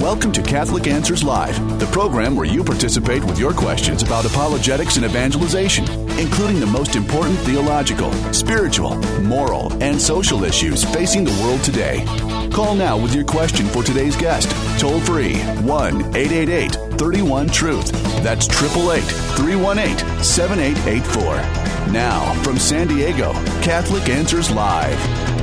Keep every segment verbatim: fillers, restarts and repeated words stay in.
Welcome to Catholic Answers Live, the program where you participate with your questions about apologetics and evangelization, including the most important theological, spiritual, moral, and social issues facing the world today. Call now with your question for today's guest. Toll free, one eight eight eight, three one, truth. That's eight eight eight, three one eight, seven eight eight four. Now, from San Diego, Catholic Answers Live.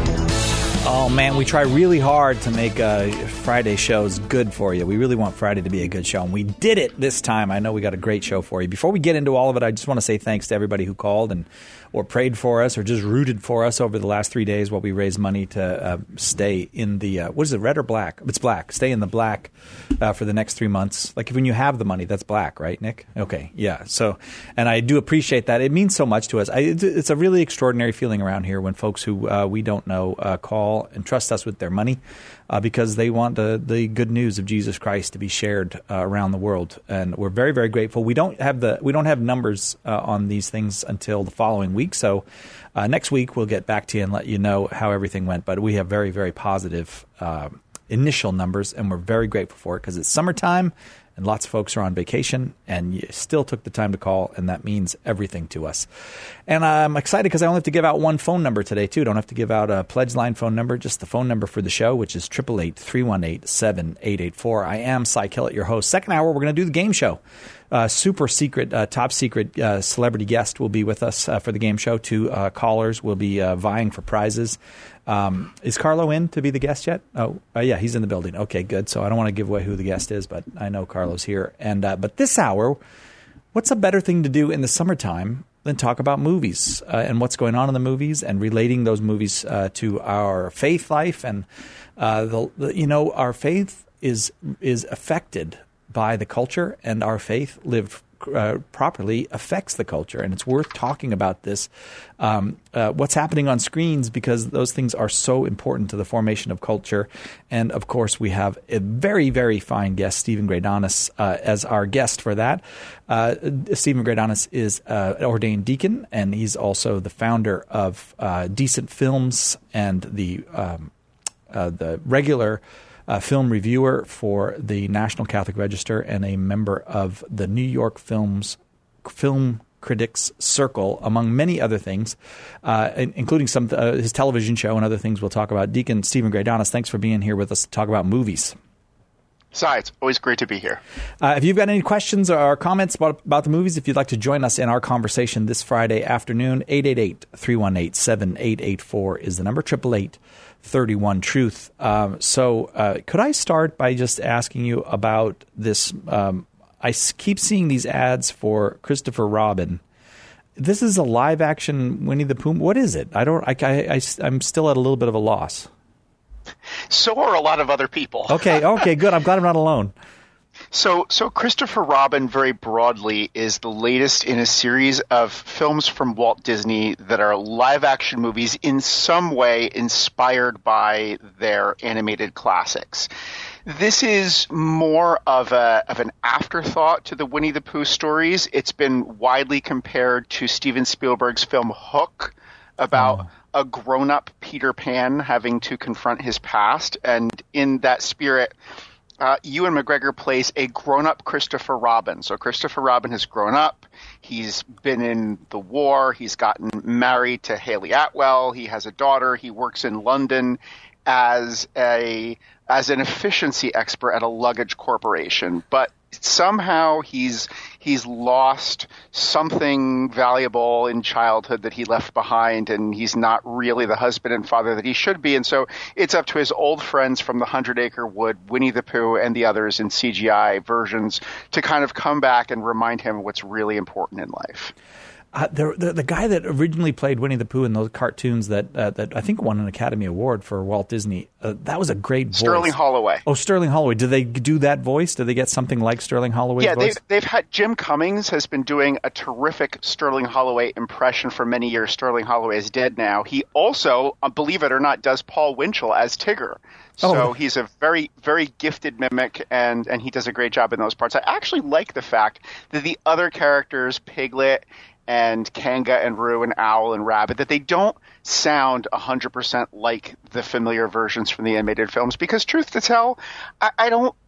Oh, man, we try really hard to make uh, Friday shows good for you. We really want Friday to be a good show, and we did it this time. I know we got a great show for you. Before we get into all of it, I just want to say thanks to everybody who called and or prayed for us or just rooted for us over the last three days while we raised money to uh, stay in the uh, – what is it, red or black? It's black. Stay in the black uh, for the next three months. Like when you have the money, that's black, right, Nick? Okay, yeah. So – and I do appreciate that. It means so much to us. I, it's a really extraordinary feeling around here when folks who uh, we don't know uh, call and trust us with their money uh, because they want the, the good news of Jesus Christ to be shared uh, around the world. And we're very, very grateful. We don't have the we don't have numbers uh, on these things until the following week. So uh, next week we'll get back to you and let you know how everything went. But we have very, very positive uh, initial numbers, and we're very grateful for it because it's summertime and lots of folks are on vacation, and you still took the time to call, and that means everything to us. And I'm excited because I only have to give out one phone number today, too. Don't have to give out a pledge line phone number, just the phone number for the show, which is eight eight eight, three one eight, seven eight eight four. I am Cy Kellett, your host. Second hour, we're going to do the game show. Uh, super secret, uh, top secret uh, celebrity guest will be with us uh, for the game show. Two uh, callers will be uh, vying for prizes. Um, is Carlo in to be the guest yet? Oh, uh, yeah, he's in the building. Okay, good. So I don't want to give away who the guest is, but I know Carlo's here. And uh, but this hour, what's a better thing to do in the summertime than talk about movies uh, and what's going on in the movies and relating those movies uh, to our faith life and uh, the, the you know our faith is is affected by the culture, and our faith lived uh, properly affects the culture. And it's worth talking about this, um, uh, what's happening on screens, because those things are so important to the formation of culture. And, of course, we have a very, very fine guest, Stephen Greydonis, uh, as our guest for that. Uh, Stephen Greydonis is uh, an ordained deacon, and he's also the founder of uh, Decent Films and the um, uh, the regular Uh, film reviewer for the National Catholic Register and a member of the New York Films Film Critics Circle, among many other things, uh, including some uh, his television show and other things we'll talk about. Deacon Stephen Greydonis, thanks for being here with us to talk about movies. Cy, it's always great to be here. Uh, if you've got any questions or comments about, about the movies, if you'd like to join us in our conversation this Friday afternoon, eight eight eight, three one eight, seven eight eight four is the number, eight eight eight, three one, truth. Um, so uh, could I start by just asking you about this? Um, I keep seeing these ads for Christopher Robin. This is a live-action Winnie the Pooh. What is it? I don't. I, I, I, I'm still at a little bit of a loss. So are a lot of other people. Okay, okay, good. I'm glad I'm not alone. So, so Christopher Robin, very broadly, is the latest in a series of films from Walt Disney that are live-action movies in some way inspired by their animated classics. This is more of a of an afterthought to the Winnie the Pooh stories. It's been widely compared to Steven Spielberg's film Hook, about oh. a grown-up Peter Pan having to confront his past. And in that spirit, uh, Ewan McGregor plays a grown-up Christopher Robin. So Christopher Robin has grown up. He's been in the war. He's gotten married to Haley Atwell. He has a daughter. He works in London as a as an efficiency expert at a luggage corporation. But somehow he's he's lost something valuable in childhood that he left behind, and he's not really the husband and father that he should be. And so it's up to his old friends from the Hundred Acre Wood, Winnie the Pooh, and the others in C G I versions to kind of come back and remind him what's really important in life. Uh, the, the the guy that originally played Winnie the Pooh in those cartoons that uh, that I think won an Academy Award for Walt Disney, uh, that was a great voice. Sterling Holloway. Oh, Sterling Holloway. Did they do that voice? Did they get something like Sterling Holloway's yeah, voice? Yeah, they've, they've had – Jim Cummings has been doing a terrific Sterling Holloway impression for many years. Sterling Holloway is dead now. He also, uh, believe it or not, does Paul Winchell as Tigger. So oh. he's a very, very gifted mimic, and, and he does a great job in those parts. I actually like the fact that the other characters, Piglet and Kanga and Roo and Owl and Rabbit, that they don't sound one hundred percent like the familiar versions from the animated films. Because truth to tell, I, I don't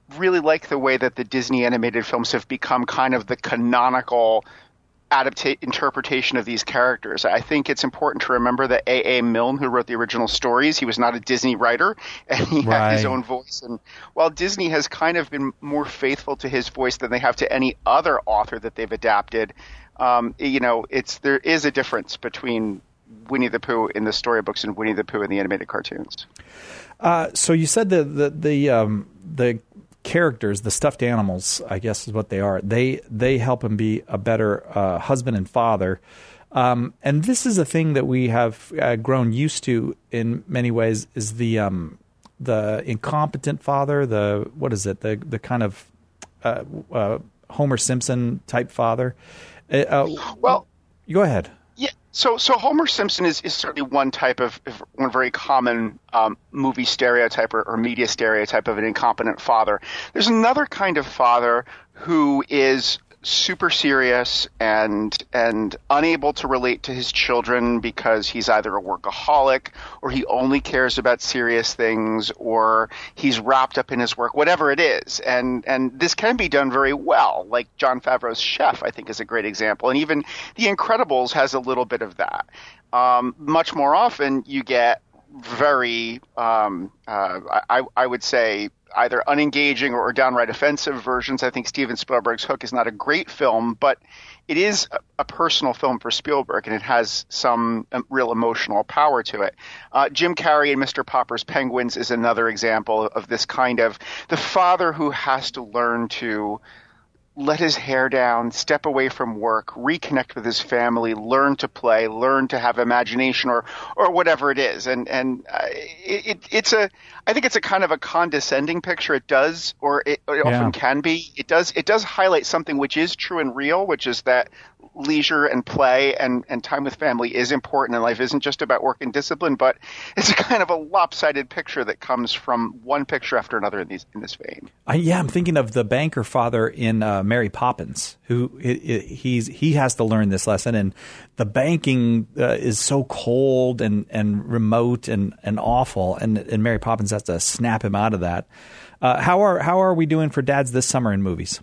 really like the way that the Disney animated films have become kind of the canonical adapta- interpretation of these characters. I think it's important to remember that A A. Milne, who wrote the original stories, he was not a Disney writer, and he Right. had his own voice. And while Disney has kind of been more faithful to his voice than they have to any other author that they've adapted, um, you know, it's there is a difference between Winnie the Pooh in the storybooks and Winnie the Pooh in the animated cartoons. Uh, so you said the the the, um, the characters, the stuffed animals, I guess is what they are. They they help him be a better uh, husband and father. Um, and this is a thing that we have uh, grown used to in many ways. Is the um, the incompetent father, the what is it? The the kind of uh, uh, Homer Simpson type father. Uh, well, go ahead. Yeah, so so Homer Simpson is, is certainly one type of, one very common um, movie stereotype or, or media stereotype of an incompetent father. There's another kind of father who is super serious and and unable to relate to his children because he's either a workaholic or he only cares about serious things or he's wrapped up in his work, whatever it is. And and this can be done very well. Like Jon Favreau's Chef, I think, is a great example. And even The Incredibles has a little bit of that. Um, much more often you get very, um, uh, I, I would say, either unengaging or downright offensive versions. I think Steven Spielberg's Hook is not a great film, but it is a, a personal film for Spielberg, and it has some um, real emotional power to it. Uh, Jim Carrey in Mister Popper's Penguins is another example of this kind of the father who has to learn to let his hair down, step away from work, reconnect with his family, learn to play, learn to have imagination, or or whatever it is. And and uh, it, it, it's a, I think it's a kind of a condescending picture. It does, or it, it Yeah. often can be. It does it does highlight something which is true and real, which is that leisure and play and, and time with family is important in life. Isn't just about work and discipline, but it's a kind of a lopsided picture that comes from one picture after another in these in this vein. Uh, yeah, I'm thinking of the banker father in uh, Mary Poppins, who it, it, he's he has to learn this lesson, and the banking uh, is so cold and, and remote and, and awful, and, and Mary Poppins has to snap him out of that. Uh, how are how are we doing for dads this summer in movies?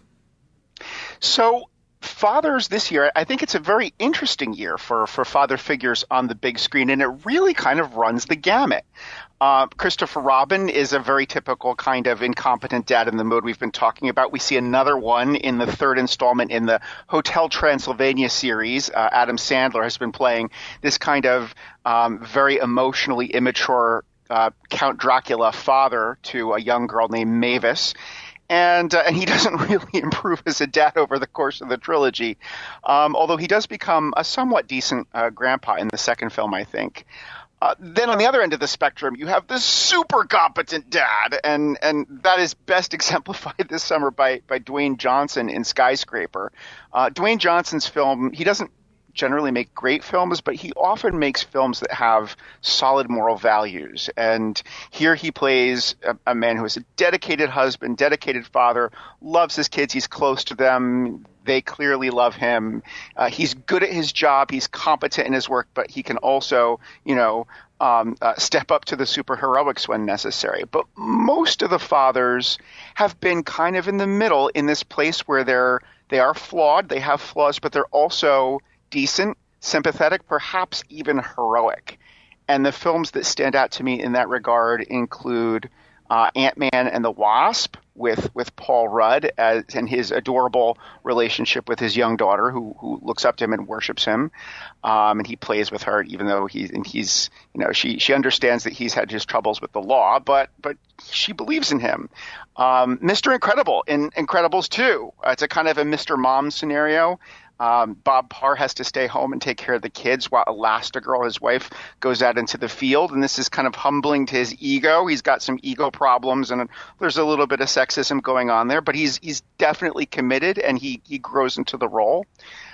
So fathers this year, I think it's a very interesting year for, for father figures on the big screen, and it really kind of runs the gamut. Uh, Christopher Robin is a very typical kind of incompetent dad in the mode we've been talking about. We see another one in the third installment in the Hotel Transylvania series. Uh, Adam Sandler has been playing this kind of um, very emotionally immature uh, Count Dracula father to a young girl named Mavis. And, uh, and he doesn't really improve as a dad over the course of the trilogy, um, although he does become a somewhat decent uh, grandpa in the second film, I think. Uh, then on the other end of the spectrum, you have the super competent dad, and, and that is best exemplified this summer by, by Dwayne Johnson in Skyscraper. Uh, Dwayne Johnson's film, he doesn't generally make great films, but he often makes films that have solid moral values. And here he plays a, a man who is a dedicated husband, dedicated father, loves his kids, he's close to them, they clearly love him. Uh, he's good at his job, he's competent in his work, but he can also, you know, um, uh, step up to the superheroics when necessary. But most of the fathers have been kind of in the middle, in this place where they're they are flawed, they have flaws, but they're also decent, sympathetic, perhaps even heroic. And the films that stand out to me in that regard include uh, Ant-Man and the Wasp with, with Paul Rudd as, and his adorable relationship with his young daughter who, who looks up to him and worships him. Um, and he plays with her even though he, and he's, you know, she, she understands that he's had his troubles with the law, but, but she believes in him. Um, Mister Incredible in Incredibles two. Uh, it's a kind of a Mister Mom scenario. Um, Bob Parr has to stay home and take care of the kids while Elastigirl, his wife, goes out into the field. And this is kind of humbling to his ego. He's got some ego problems, and there's a little bit of sexism going on there. But he's he's definitely committed, and he, he grows into the role.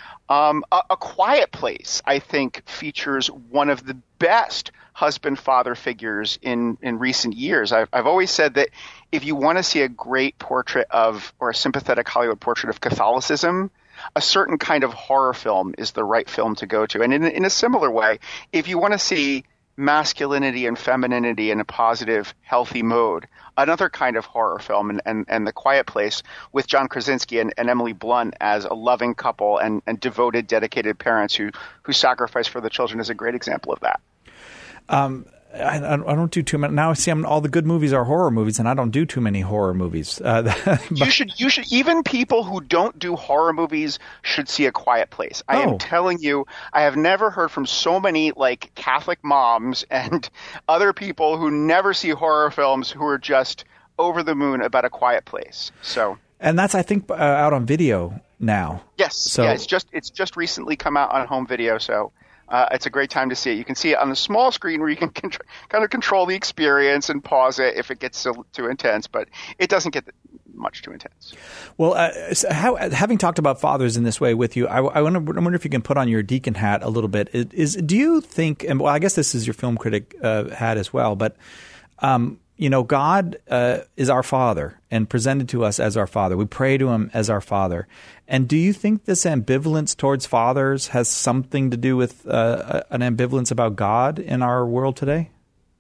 Um, a, a Quiet Place, I think, features one of the best husband-father figures in, in recent years. I've, I've always said that if you want to see a great portrait of, or a sympathetic Hollywood portrait of Catholicism, a certain kind of horror film is the right film to go to. And in, in a similar way, if you want to see masculinity and femininity in a positive, healthy mode. Another kind of horror film, and, and, and The Quiet Place, with John Krasinski and, and Emily Blunt as a loving couple and, and devoted, dedicated parents who, who sacrifice for the children, is a great example of that. Um, I, I don't do too many. Now, see, I'm, all the good movies are horror movies, and I don't do too many horror movies. Uh, but, you should, you should, even people who don't do horror movies should see A Quiet Place. I oh. am telling you, I have never heard from so many like Catholic moms and other people who never see horror films who are just over the moon about A Quiet Place. So, and that's, I think, uh, out on video now. Yes, so, yeah, it's just it's just recently come out on home video, so. Uh, it's a great time to see it. You can see it on the small screen where you can contr- kind of control the experience and pause it if it gets too, too intense, but it doesn't get much too intense. Well, uh, so how, having talked about fathers in this way with you, I, I, wonder, I wonder if you can put on your deacon hat a little bit. Is, do you think, and well, I guess this is your film critic uh, hat as well, but um, you know, God uh, is our Father and presented to us as our Father. We pray to Him as our Father. And do you think this ambivalence towards fathers has something to do with uh, an ambivalence about God in our world today?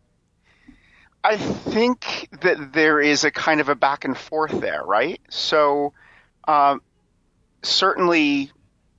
I think that there is a kind of a back and forth there, right? So um, certainly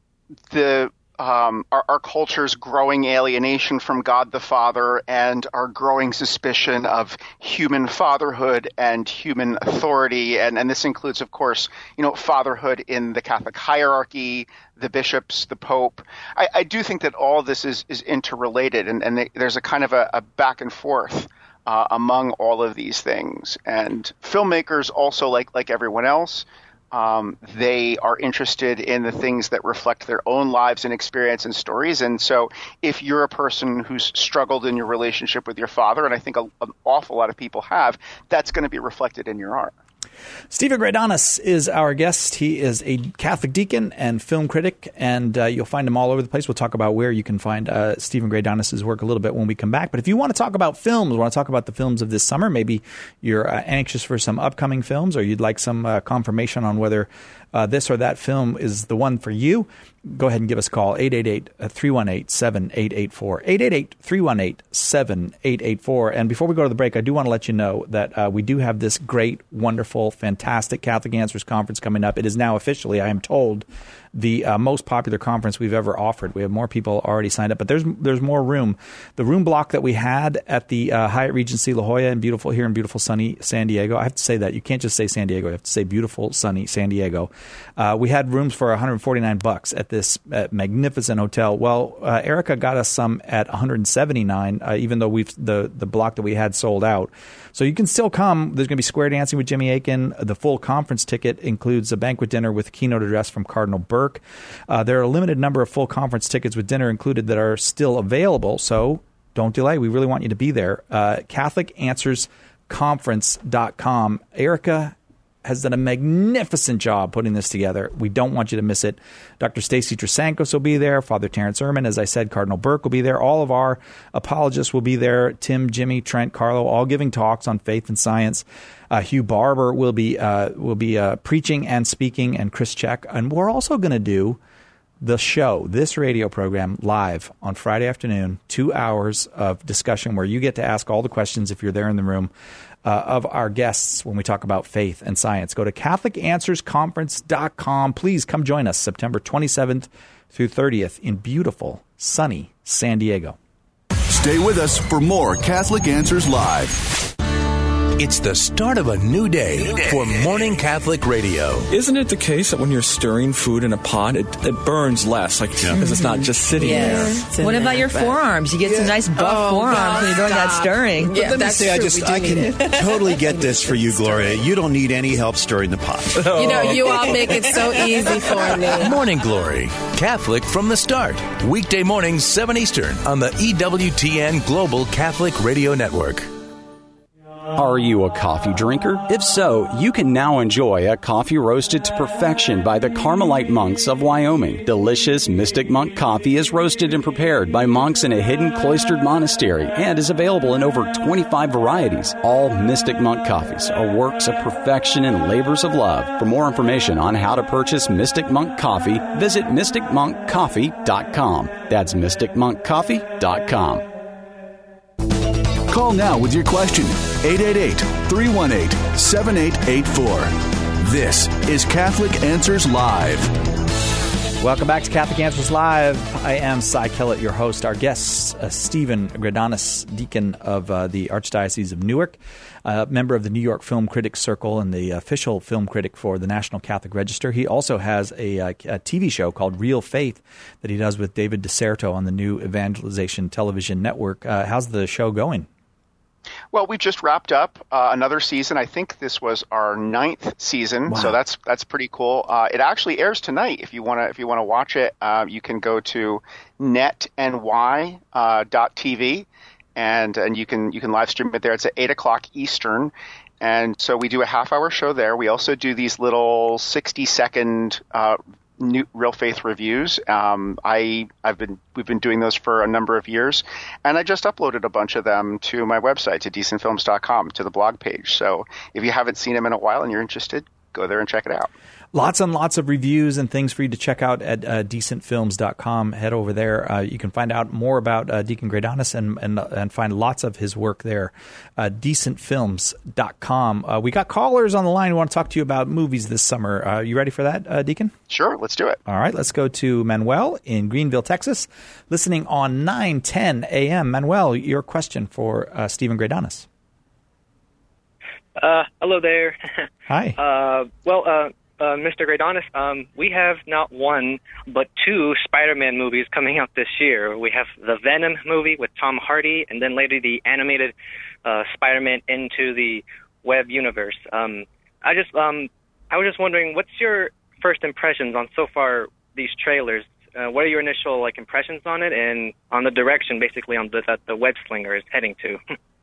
the Um, our, our culture's growing alienation from God the Father and our growing suspicion of human fatherhood and human authority. And, and this includes, of course, you know, fatherhood in the Catholic hierarchy, the bishops, the Pope. I, I do think that all this is, is interrelated, and, and there's a kind of a, a back and forth uh, among all of these things. And filmmakers also, like like everyone else, Um, they are interested in the things that reflect their own lives and experience and stories. And so if you're a person who's struggled in your relationship with your father, and I think a, an awful lot of people have, that's going to be reflected in your art. Stephen Greydanus is our guest. He is a Catholic deacon and film critic, and uh, you'll find him all over the place. We'll talk about where you can find uh, Stephen Greydanus' work a little bit when we come back. But if you want to talk about films, want to talk about the films of this summer, maybe you're uh, anxious for some upcoming films, or you'd like some uh, confirmation on whether uh, this or that film is the one for you, go ahead and give us a call, eight eight eight, three one eight, seven eight eight four, eight eight eight, three one eight, seven eight eight four. And before we go to the break, I do want to let you know that uh, we do have this great, wonderful, fantastic Catholic Answers Conference coming up. It is now officially, I am told, the uh, most popular conference we've ever offered. We have more people already signed up, but there's there's more room. The room block that we had at the uh, Hyatt Regency La Jolla in beautiful here in beautiful sunny San Diego. I have to say that. You can't just say San Diego. You have to say beautiful sunny San Diego. Uh, we had rooms for one hundred forty-nine bucks at this uh, magnificent hotel. Well, uh, Erica got us some at one hundred seventy-nine, uh, even though we've the the block that we had sold out. So you can still come. There's going to be Square Dancing with Jimmy Akin. The full conference ticket includes a banquet dinner with a keynote address from Cardinal Burke. Uh, there are a limited number of full conference tickets with dinner included that are still available, so don't delay. We really want you to be there. Uh, Catholic Answers Conference dot com. Erica has done a magnificent job putting this together. We don't want you to miss it. Doctor Stacy Trasankos will be there. Father Terrence Ehrman, as I said, Cardinal Burke will be there. All of our apologists will be there. Tim, Jimmy, Trent, Carlo, all giving talks on faith and science. Uh, Hugh Barber will be uh, will be uh, preaching and speaking, and Chris Check. And we're also going to do the show, this radio program, live on Friday afternoon, two hours of discussion where you get to ask all the questions if you're there in the room uh, of our guests when we talk about faith and science. Go to Catholic Answers Conference dot com. Please come join us September twenty-seventh through thirtieth in beautiful, sunny San Diego. Stay with us for more Catholic Answers Live. It's the start of a new day for Morning Catholic Radio. Isn't it the case that when you're stirring food in a pot, it, it burns less, like because yeah. it's not just sitting yes. there? What about your forearms? You get yeah. some nice buff oh, forearms God, when you're doing that stirring. Yeah, let me say, I just I can totally get this for you, Gloria. You don't need any help stirring the pot. Oh. You know, you all make it so easy for me. Morning Glory, Catholic from the start. Weekday mornings, seven Eastern on the E W T N Global Catholic Radio Network. Are you a coffee drinker? If so, you can now enjoy a coffee roasted to perfection by the Carmelite monks of Wyoming. Delicious Mystic Monk coffee is roasted and prepared by monks in a hidden cloistered monastery and is available in over twenty-five varieties. All Mystic Monk coffees are works of perfection and labors of love. For more information on how to purchase Mystic Monk coffee, visit mystic monk coffee dot com. That's mystic monk coffee dot com. Call now with your question. eight eight eight, three one eight, seven eight eight four. This is Catholic Answers Live. Welcome back to Catholic Answers Live. I am Cy Kellett, your host. Our guest, uh, Stephen Greydanus, deacon of uh, the Archdiocese of Newark, uh, member of the New York Film Critics Circle and the official film critic for the National Catholic Register. He also has a, a, a T V show called Real Faith that he does with David DeSerto on the new Evangelization Television Network. Uh, how's the show going? Well, we just wrapped up uh, another season. I think this was our ninth season, wow. so that's that's pretty cool. Uh, it actually airs tonight. If you want to, if you want to watch it, uh, you can go to net n y dot t v and and you can you can live stream it there. It's at eight o'clock Eastern, and so we do a half hour show there. We also do these little sixty second uh, New Real Faith reviews. Um, I I've been we've been doing those for a number of years, and I just uploaded a bunch of them to my website, to decent films dot com, to the blog page. So if you haven't seen them in a while and you're interested, go there and check it out. Lots and lots of reviews and things for you to check out at uh, decent films dot com. Head over there. Uh, you can find out more about uh, Deacon Greydanus and, and and find lots of his work there. Uh, decent films dot com. Uh, we got callers on the line who want to talk to you about movies this summer. Uh, you ready for that, uh, Deacon? Sure, let's do it. All right, let's go to Manuel in Greenville, Texas, listening on nine ten a.m. Manuel, your question for uh, Stephen Greydanus. Uh, hello there. Hi. Uh, well, uh, Uh, Mister Greydanus, um, we have not one, but two Spider-Man movies coming out this year. We have the Venom movie with Tom Hardy, and then later the animated uh, Spider-Man Into the Web Universe. Um, I just, um, I was just wondering, what's your first impressions on so far these trailers? Uh, what are your initial like impressions on it, and on the direction, basically, on the, that the web slinger is heading to?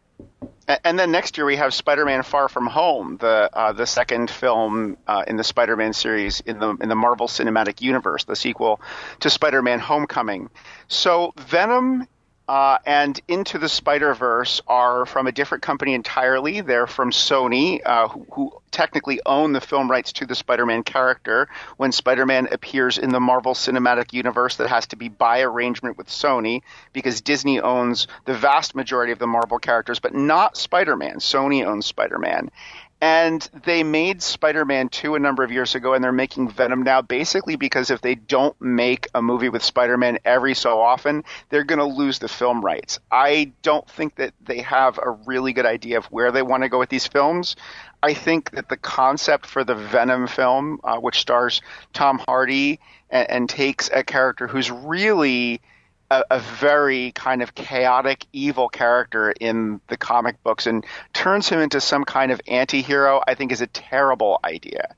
And then next year we have Spider-Man: Far From Home, the uh, the second film uh, in the Spider-Man series in the in the Marvel Cinematic Universe, the sequel to Spider-Man: Homecoming. So Venom uh, and Into the Spider-Verse are from a different company entirely. They're from Sony, uh, who, who technically own the film rights to the Spider-Man character. When Spider-Man appears in the Marvel Cinematic Universe, that has to be by arrangement with Sony, because Disney owns the vast majority of the Marvel characters, but not Spider-Man. Sony owns Spider-Man. And they made Spider-Man two a number of years ago, and they're making Venom now basically because if they don't make a movie with Spider-Man every so often, they're going to lose the film rights. I don't think that they have a really good idea of where they want to go with these films. I think that the concept for the Venom film, uh, which stars Tom Hardy and, and takes a character who's really A, a very kind of chaotic, evil character in the comic books and turns him into some kind of anti-hero, I think is a terrible idea.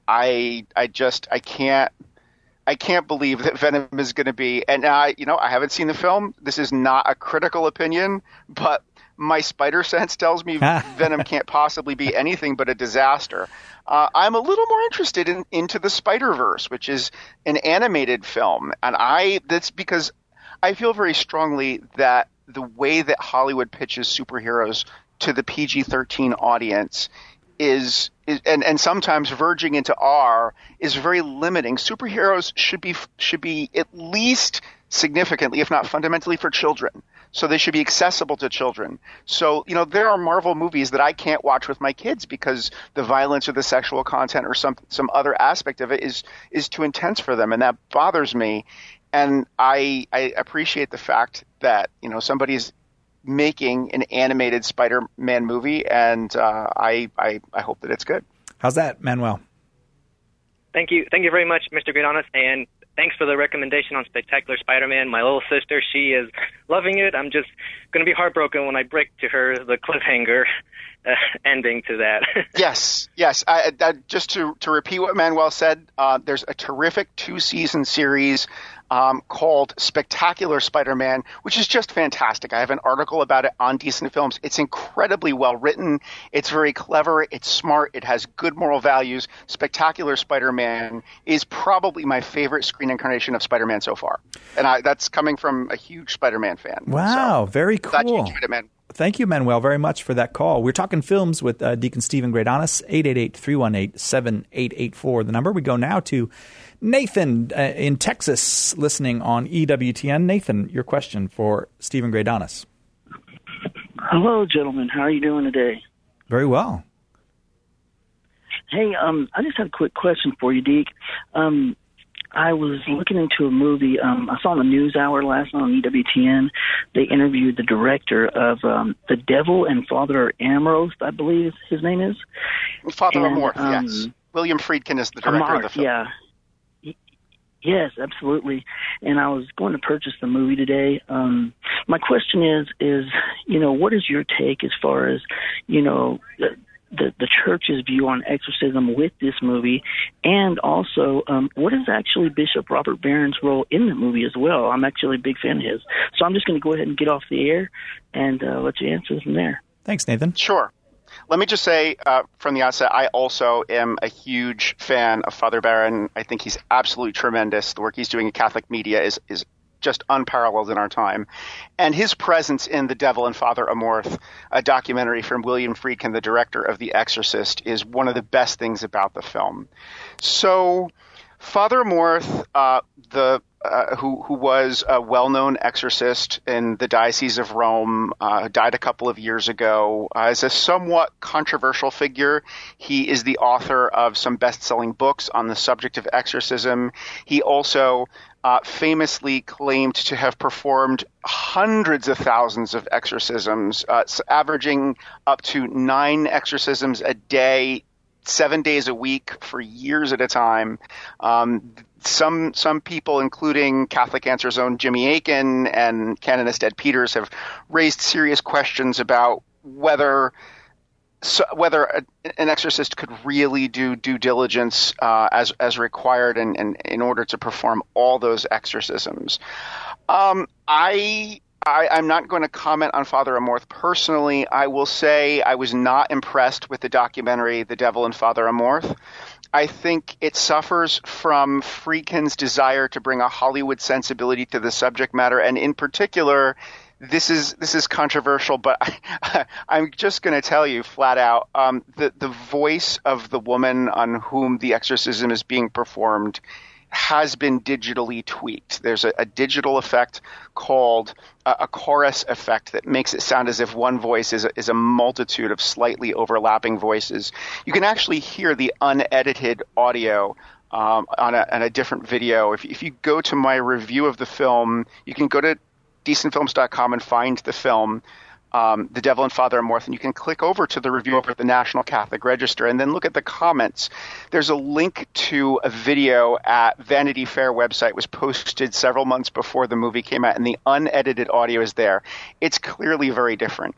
I I just I can't I can't believe that Venom is going to be, and I you know I haven't seen the film. This is not a critical opinion, but my spider sense tells me Venom can't possibly be anything but a disaster. Uh, I'm a little more interested in Into the Spider-Verse, which is an animated film, and I that's because I feel very strongly that the way that Hollywood pitches superheroes to the P G thirteen audience is, is and, and sometimes verging into R, is very limiting. Superheroes should be should be at least significantly, if not fundamentally, for children. So they should be accessible to children. So, you know, there are Marvel movies that I can't watch with my kids because the violence or the sexual content or some some other aspect of it is is too intense for them, and that bothers me. And I, I appreciate the fact that, you know, somebody's making an animated Spider-Man movie, and uh, I, I I hope that it's good. How's that, Manuel? Thank you. Thank you very much, Mister Greydanus, and thanks for the recommendation on Spectacular Spider-Man. My little sister, she is loving it. I'm just going to be heartbroken when I break to her the cliffhanger uh, ending to that. yes, yes. I, I, just to, to repeat what Manuel said, uh, there's a terrific two-season series Um, called Spectacular Spider-Man, which is just fantastic. I have an article about it on Decent Films. It's incredibly well written. It's very clever. It's smart. It has good moral values. Spectacular Spider-Man is probably my favorite screen incarnation of Spider-Man so far. And I, that's coming from a huge Spider-Man fan. Wow, so, very cool. Glad you enjoyed it, man. Thank you, Manuel, very much for that call. We're talking films with uh, Deacon Stephen Greydanus, eight eight eight, three one eight, seven eight eight four, the number. We go now to Nathan uh, in Texas, listening on E W T N. Nathan, your question for Stephen Greydanus. Hello, gentlemen. How are you doing today? Very well. Hey, um, I just had a quick question for you, Deke. Um, I was looking into a movie. Um, I saw on the News Hour last night on E W T N. They interviewed the director of um, The Devil and Father Amorth, I believe his name is. Father and, Amorth, um, yes. William Friedkin is the director Amorth, of the film. Yeah. Yes, absolutely. And I was going to purchase the movie today. Um, my question is, is, you know, what is your take as far as, you know, the, the, the church's view on exorcism with this movie? And also, um, what is actually Bishop Robert Barron's role in the movie as well? I'm actually a big fan of his. So I'm just going to go ahead and get off the air and uh, let you answer from there. Thanks, Nathan. Sure. Let me just say uh, from the outset, I also am a huge fan of Father Barron. I think he's absolutely tremendous. The work he's doing in Catholic media is is just unparalleled in our time. And his presence in The Devil and Father Amorth, a documentary from William Friedkin, the director of The Exorcist, is one of the best things about the film. So Father Amorth, uh, the uh, who who was a well-known exorcist in the Diocese of Rome, uh, died a couple of years ago, uh, is a somewhat controversial figure. He is the author of some best-selling books on the subject of exorcism. He also uh, famously claimed to have performed hundreds of thousands of exorcisms, uh, averaging up to nine exorcisms a day, seven days a week for years at a time. Um, some some people, including Catholic Answer's own Jimmy Akin and canonist Ed Peters, have raised serious questions about whether so, whether a, an exorcist could really do due diligence uh, as as required in, in, in order to perform all those exorcisms. Um, I I, I'm not going to comment on Father Amorth personally. I will say I was not impressed with the documentary The Devil and Father Amorth. I think it suffers from Friedkin's desire to bring a Hollywood sensibility to the subject matter, and in particular, this is this is controversial, but I, I'm just going to tell you flat out, um, the the voice of the woman on whom the exorcism is being performed has been digitally tweaked. There's a, a digital effect called a, a chorus effect that makes it sound as if one voice is a, is a multitude of slightly overlapping voices. You can actually hear the unedited audio um, on, a, on a different video. If, if you go to my review of the film, you can go to decent films dot com and find the film, Um, The Devil and Father Amorth, and you can click over to the review over at the National Catholic Register and then look at the comments. There's a link to a video at Vanity Fair website. It was posted several months before the movie came out, and the unedited audio is there. It's clearly very different.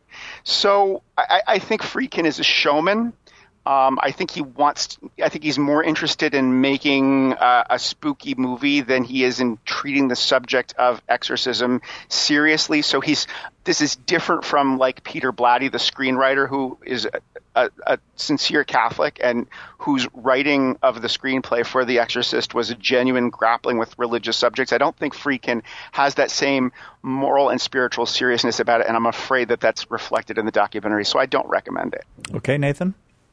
So I, I think Friedkin is a showman. Um, I think he wants – I think he's more interested in making uh, a spooky movie than he is in treating the subject of exorcism seriously. So he's – this is different from like Peter Blatty, the screenwriter, who is a, a, a sincere Catholic and whose writing of the screenplay for The Exorcist was a genuine grappling with religious subjects. I don't think Friedkin has that same moral and spiritual seriousness about it, and I'm afraid that that's reflected in the documentary, so I don't recommend it. Okay, Nathan?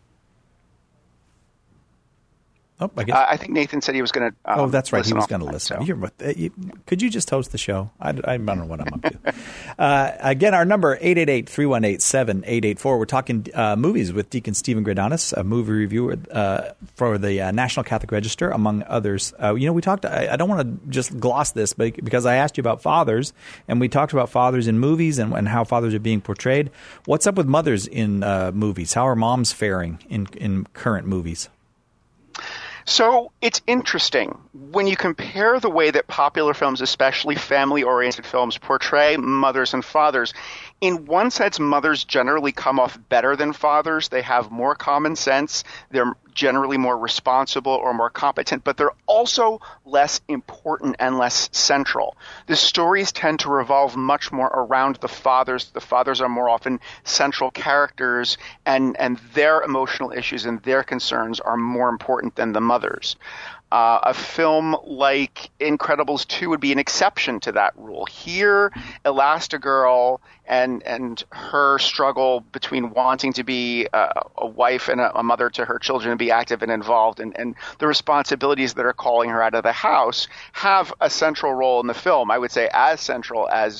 Oh, I, guess. Uh, I think Nathan said he was going to. Um, oh, that's right. He was going to night, listen. So. You're, uh, you, could you just host the show? I, I don't know what I'm up to. uh, again, our number eight eight eight, three one eight, seven eight eight four. We're talking uh, movies with Deacon Stephen Gradanis, a movie reviewer uh, for the uh, National Catholic Register, among others. Uh, you know, we talked. I, I don't want to just gloss this, but because I asked you about fathers, and we talked about fathers in movies and, and how fathers are being portrayed. What's up with mothers in uh, movies? How are moms faring in in current movies? So it's interesting when you compare the way that popular films, especially family-oriented films, portray mothers and fathers. In one sense, mothers generally come off better than fathers. They have more common sense. They're generally more responsible or more competent, but they're also less important and less central. The stories tend to revolve much more around the fathers. The fathers are more often central characters, and, and their emotional issues and their concerns are more important than the mothers. Uh, a film like Incredibles two would be an exception to that rule. Here, Elastigirl and and her struggle between wanting to be a, a wife and a, a mother to her children and be active and involved, and, and the responsibilities that are calling her out of the house have a central role in the film. I would say as central as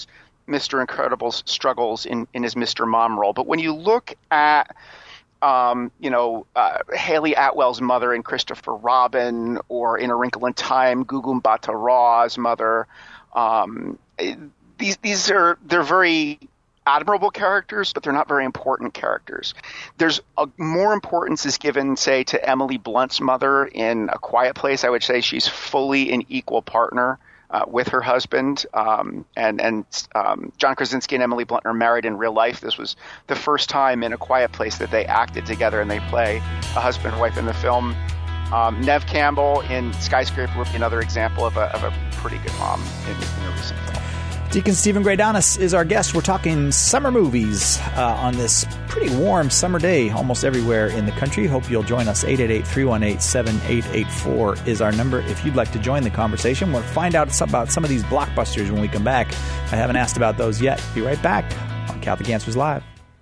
Mister Incredible's struggles in, in his Mister Mom role. But when you look at, um, you know, uh, Haley Atwell's mother in Christopher Robin, or in A Wrinkle in Time, Gugu Mbatha-Raw's mother, um, these these are they're very admirable characters, but they're not very important characters. There's a, more importance is given, say, to Emily Blunt's mother in A Quiet Place. I would say she's fully an equal partner uh, with her husband. Um, and and um, John Krasinski and Emily Blunt are married in real life. This was the first time in A Quiet Place that they acted together, and they play a husband and wife in the film. Um, Neve Campbell in Skyscraper would be another example of a, of a pretty good mom in, in a recent film. Deacon Stephen Greydonis is our guest. We're talking summer movies uh, on this pretty warm summer day almost everywhere in the country. Hope you'll join us. eight eight eight, three one eight, seven eight eight four is our number if you'd like to join the conversation. We'll find out about some of these blockbusters when we come back. I haven't asked about those yet. Be right back on Catholic Answers Live.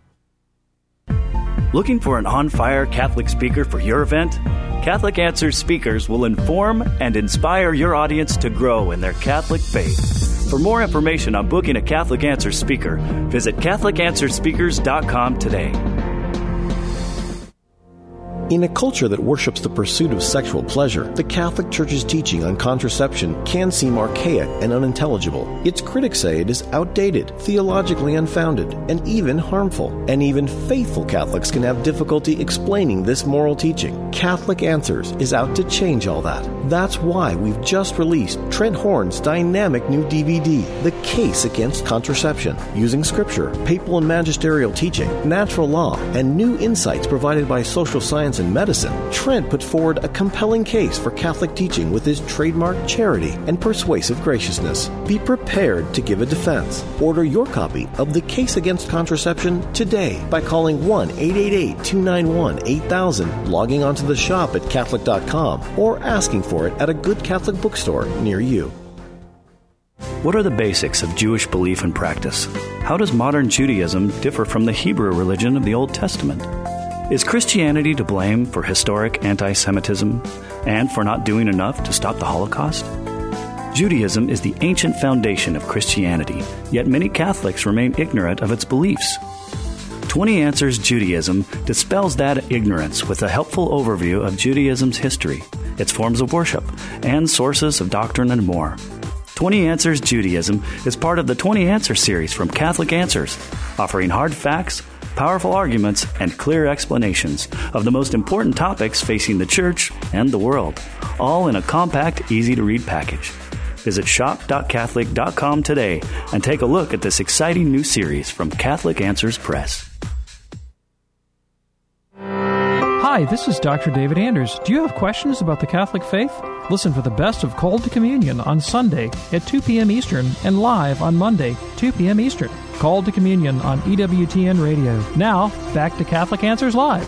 Looking for an on-fire Catholic speaker for your event? Catholic Answers speakers will inform and inspire your audience to grow in their Catholic faith. For more information on booking a Catholic Answers speaker, visit Catholic Answers Speakers dot com today. In a culture that worships the pursuit of sexual pleasure, the Catholic Church's teaching on contraception can seem archaic and unintelligible. Its critics say it is outdated, theologically unfounded, and even harmful. And even faithful Catholics can have difficulty explaining this moral teaching. Catholic Answers is out to change all that. That's why we've just released Trent Horn's dynamic new D V D, The Case Against Contraception, using scripture, papal and magisterial teaching, natural law, and new insights provided by social science and medicine. Trent put forward a compelling case for Catholic teaching with his trademark charity and persuasive graciousness. Be prepared to give a defense. Order your copy of The Case Against Contraception today by calling one eight eight eight, two nine one, eight thousand, logging onto the shop at Catholic dot com, or asking for it at a good Catholic bookstore near you. What are the basics of Jewish belief and practice? How does modern Judaism differ from the Hebrew religion of the Old Testament? Is Christianity to blame for historic anti-Semitism and for not doing enough to stop the Holocaust? Judaism is the ancient foundation of Christianity, yet many Catholics remain ignorant of its beliefs. twenty Answers Judaism dispels that ignorance with a helpful overview of Judaism's history, its forms of worship, and sources of doctrine and more. twenty Answers Judaism is part of the twenty Answers series from Catholic Answers, offering hard facts, powerful arguments, and clear explanations of the most important topics facing the Church and the world, all in a compact, easy-to-read package. Visit shop dot catholic dot com today and take a look at this exciting new series from Catholic Answers Press. Hi, this is Doctor David Anders. Do you have questions about the Catholic faith? Listen for the best of Called to Communion on Sunday at two p.m. Eastern and live on Monday, two p.m. Eastern. Called to Communion on E W T N Radio. Now, back to Catholic Answers Live.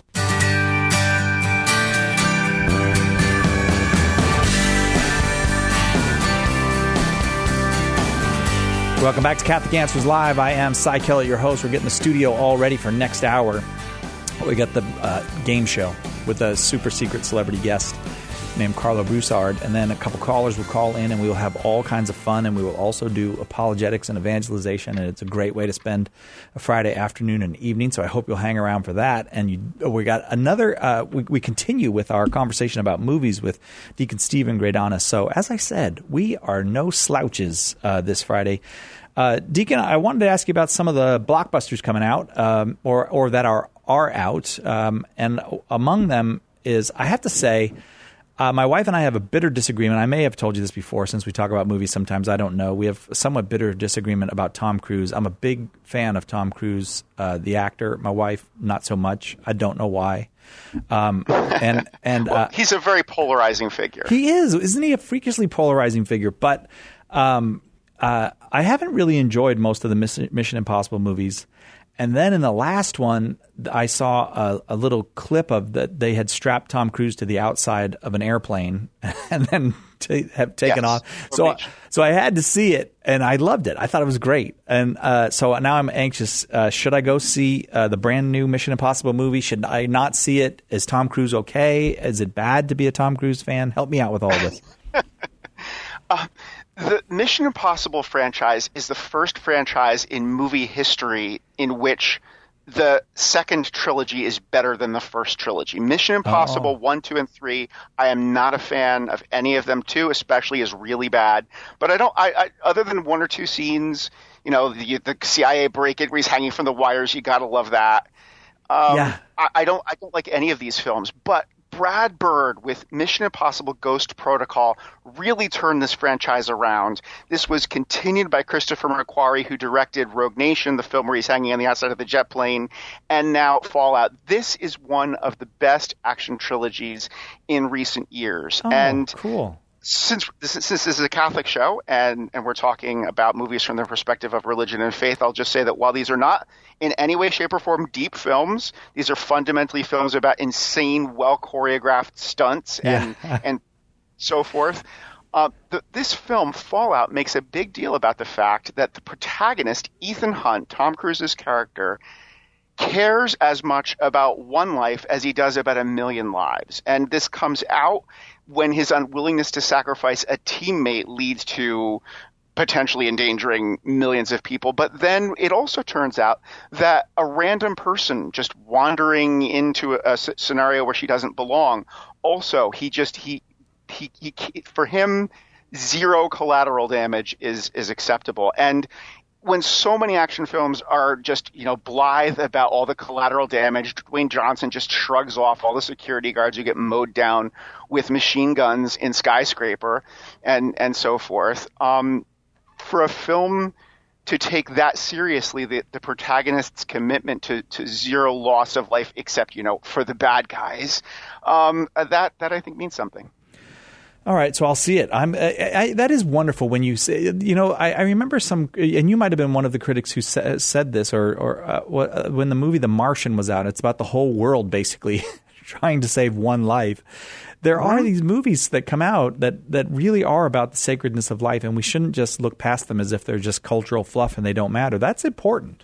Welcome back to Catholic Answers Live. I am Cy Kellett, your host. We're getting the studio all ready for next hour. We got the uh, game show with a super secret celebrity guest named Carlo Broussard, and then a couple callers will call in, and we will have all kinds of fun, and we will also do apologetics and evangelization, and it's a great way to spend a Friday afternoon and evening, so I hope you'll hang around for that. And you, we got another, uh, we, we continue with our conversation about movies with Deacon Stephen Greydonis. So as I said, we are no slouches uh, this Friday. Uh, Deacon, I wanted to ask you about some of the blockbusters coming out, um, or or that are are out, um, and among them is, I have to say, uh, my wife and I have a bitter disagreement. I may have told you this before, since we talk about movies sometimes, I don't know. We have a somewhat bitter disagreement about Tom Cruise. I'm a big fan of Tom Cruise, uh, the actor. My wife, not so much. I don't know why. Um, and and well, uh, he's a very polarizing figure. He is. Isn't he a freakishly polarizing figure? But um, uh, I haven't really enjoyed most of the Mission Impossible movies. And then in the last one, I saw a, a little clip of that they had strapped Tom Cruise to the outside of an airplane and then t- have taken yes, off. So, I, so I had to see it, and I loved it. I thought it was great. And uh, so now I'm anxious. Uh, should I go see uh, the brand new Mission Impossible movie? Should I not see it? Is Tom Cruise okay? Is it bad to be a Tom Cruise fan? Help me out with all this. uh, the Mission Impossible franchise is the first franchise in movie history in which the second trilogy is better than the first trilogy. Mission Impossible Oh. one, two, and three, I am not a fan of any of them. Two especially is really bad. But I don't I, I other than one or two scenes, you know, the the C I A break-in where he's hanging from the wires, you gotta love that. Um, Yeah. I, I don't I don't like any of these films, but Brad Bird with Mission Impossible Ghost Protocol really turned this franchise around. This was continued by Christopher McQuarrie, who directed Rogue Nation, the film where he's hanging on the outside of the jet plane, and now Fallout. This is one of the best action trilogies in recent years. Oh, and cool. Since this, is, since this is a Catholic show and, and we're talking about movies from the perspective of religion and faith, I'll just say that while these are not in any way, shape, or form deep films, these are fundamentally films about insane, well-choreographed stunts and, Yeah. and so forth. Uh, the, this film, Fallout, makes a big deal about the fact that the protagonist, Ethan Hunt, Tom Cruise's character, cares as much about one life as he does about a million lives. And this comes out when his unwillingness to sacrifice a teammate leads to potentially endangering millions of people. But then it also turns out that a random person just wandering into a, a s- scenario where she doesn't belong, also he just he he, he for him zero collateral damage is is acceptable. And when so many action films are just, you know, blithe about all the collateral damage, Dwayne Johnson just shrugs off all the security guards who get mowed down with machine guns in Skyscraper and, and so forth. Um, for a film to take that seriously, the, the protagonist's commitment to, to zero loss of life, except, you know, for the bad guys, um, that, that I think means something. All right, so I'll see it. I'm. I, I, that is wonderful when you say. You know, I, I remember some, and you might have been one of the critics who sa- said this, or, or uh, what, when the movie The Martian was out. It's about the whole world basically trying to save one life. There are these movies that come out that that really are about the sacredness of life, and we shouldn't just look past them as if they're just cultural fluff and they don't matter. That's important.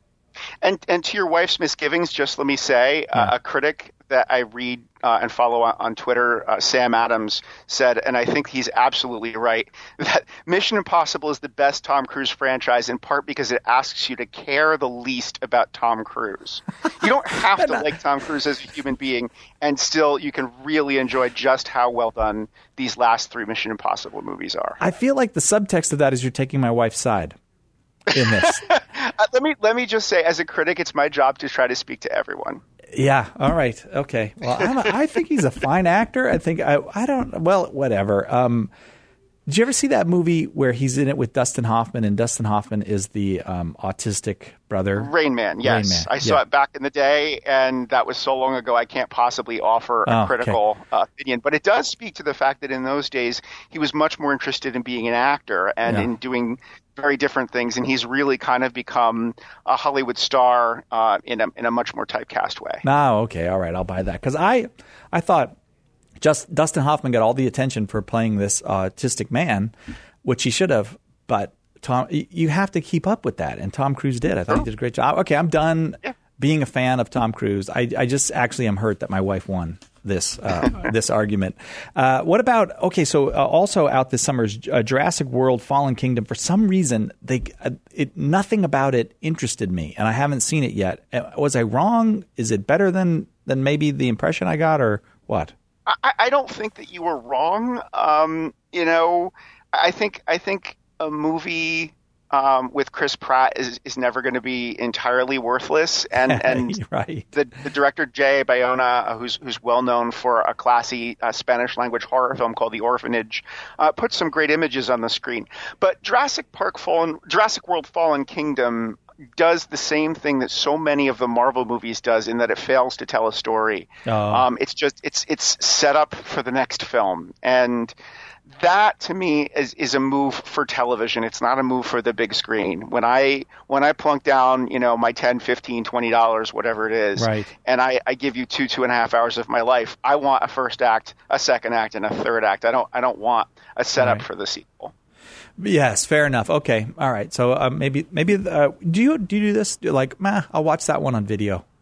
And and to your wife's misgivings, just let me say, Yeah. uh, a critic that I read uh, and follow on, on Twitter, uh, Sam Adams, said, and I think he's absolutely right, that Mission Impossible is the best Tom Cruise franchise in part because it asks you to care the least about Tom Cruise. You don't have to like Tom Cruise as a human being, and still you can really enjoy just how well done these last three Mission Impossible movies are. I feel like the subtext of that is you're taking my wife's side in this. uh, let me let me just say, as a critic, it's my job to try to speak to everyone. Yeah. All right. Okay. Well, I'm a, I think he's a fine actor. I think I. I don't. Well, whatever. Um, did you ever see that movie where he's in it with Dustin Hoffman, and Dustin Hoffman is the um, autistic brother? Rain Man. Yes, Rain Man. I saw Yeah. it back in the day, and that was so long ago I can't possibly offer a Oh, okay. critical uh, opinion. But it does speak to the fact that in those days he was much more interested in being an actor and Yeah. in doing very different things, and he's really kind of become a Hollywood star uh, in a in a much more typecast way. Oh, okay. All right. I'll buy that because I, I thought just Dustin Hoffman got all the attention for playing this autistic man, which he should have. But Tom, y- you have to keep up with that, and Tom Cruise did. I thought he did a great job. Okay, I'm done being a fan of Tom Cruise. I, I just actually am hurt that my wife won this uh, this argument. Uh, what about okay? So uh, also out this summer is uh, Jurassic World: Fallen Kingdom. For some reason, they uh, it nothing about it interested me, and I haven't seen it yet. Uh, was I wrong? Is it better than than maybe the impression I got, or what? I, I don't think that you were wrong. Um, you know, I think I think a movie um, with Chris Pratt is, is never going to be entirely worthless. And and right. the, the director Jay Bayona, uh, who's who's well known for a classy uh, Spanish language horror film called The Orphanage, uh, put some great images on the screen. But Jurassic Park Fallen, Jurassic World: Fallen Kingdom does the same thing that so many of the Marvel movies does in that it fails to tell a story. Oh. Um, it's just it's it's set up for the next film, and that to me is, is a move for television. It's not a move for the big screen. When I when I plunk down, you know, my ten, fifteen, twenty dollars, whatever it is, Right. and I, I give you two, two and a half hours of my life, I want a first act, a second act, and a third act. I don't I don't want a setup Right. for the sequel. Yes, fair enough. Okay, all right. So uh, maybe maybe uh, do you do you do this? Like, meh, I'll watch that one on video.